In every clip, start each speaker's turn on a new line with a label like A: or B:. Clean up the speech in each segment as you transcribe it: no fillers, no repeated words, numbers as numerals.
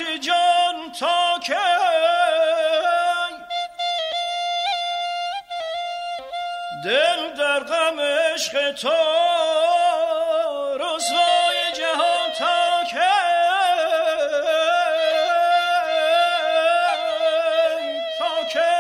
A: جان تا کی دل در غم عشق تو رسوای جهان تا کی تا کی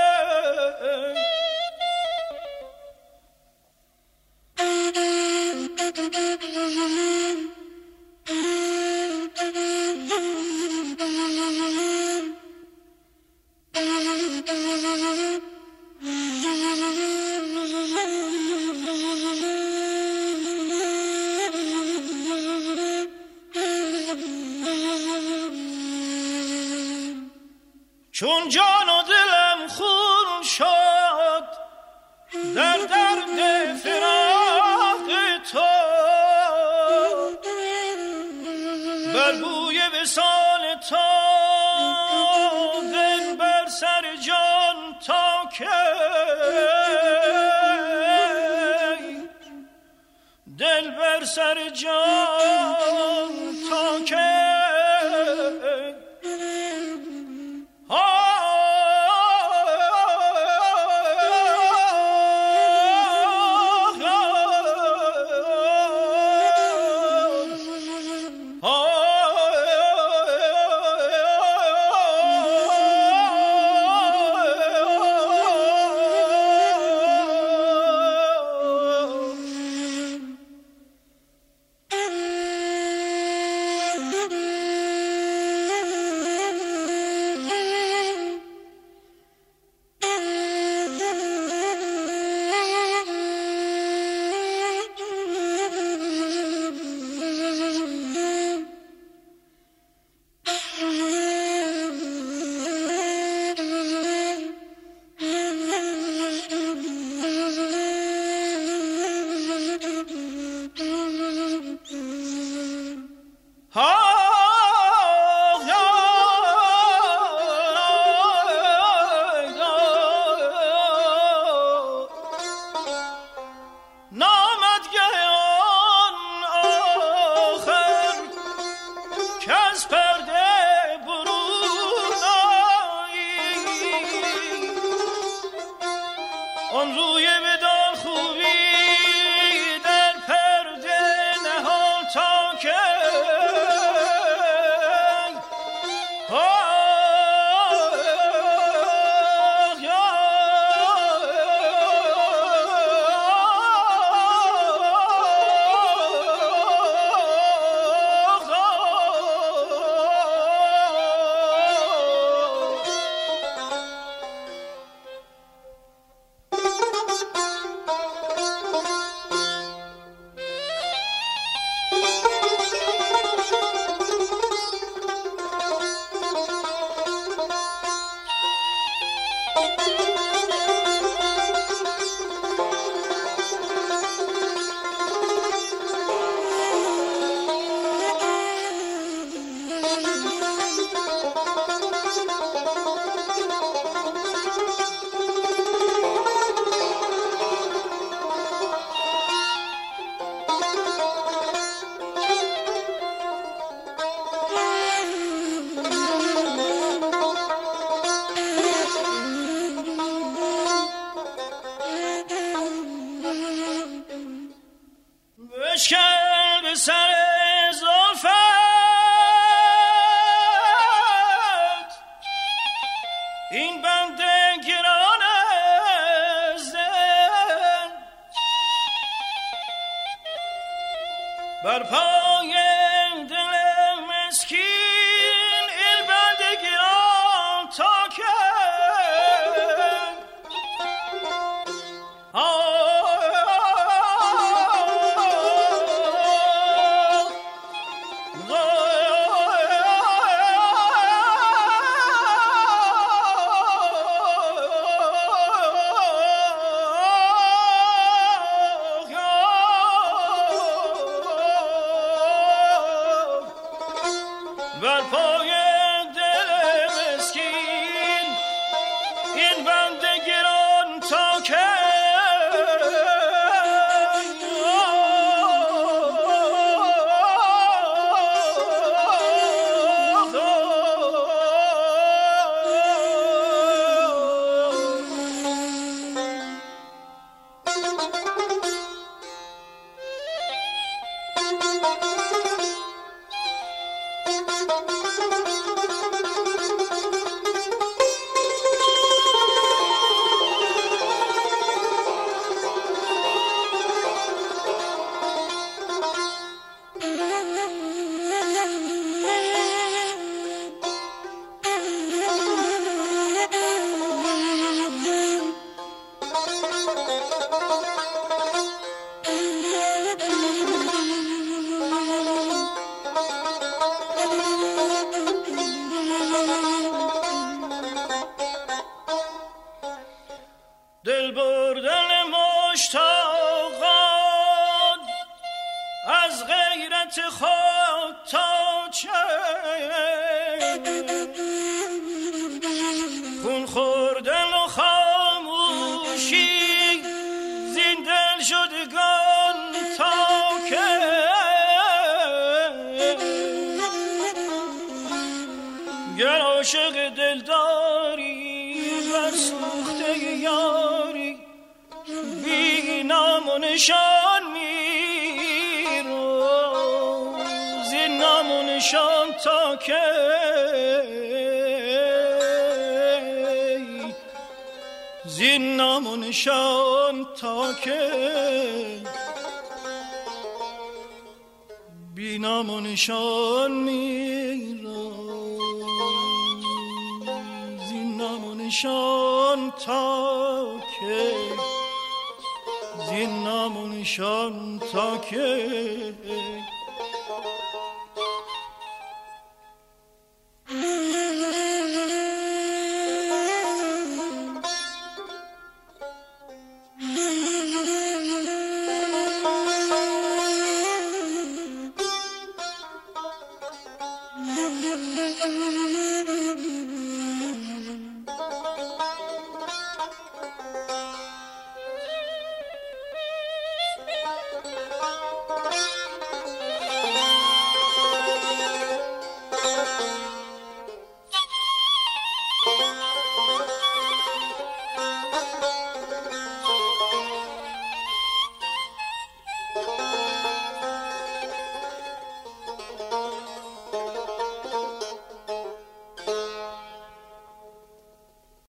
A: چون جان و دلم خون شد در درد فراق تو بر بوی وصال تو دل بر سر جان تا کی دل بر سر جان تا کی آن روی بدان خوبی در پرده نهان تا کی بشکن به سر زلفت این بند گران زن بر پای دل مسکین این بند گران تا کی حسرت خود تا چه خون خوردن و خاموشی زین دل شدگان تا که گر عاشق دلداری و سوخته یاری بی نام و نشان میرو زین نام و نشان تا که زین نام و نشان تا که بی نام و نشان میرو زین نام و نشان تا که زین نام و نشان تا که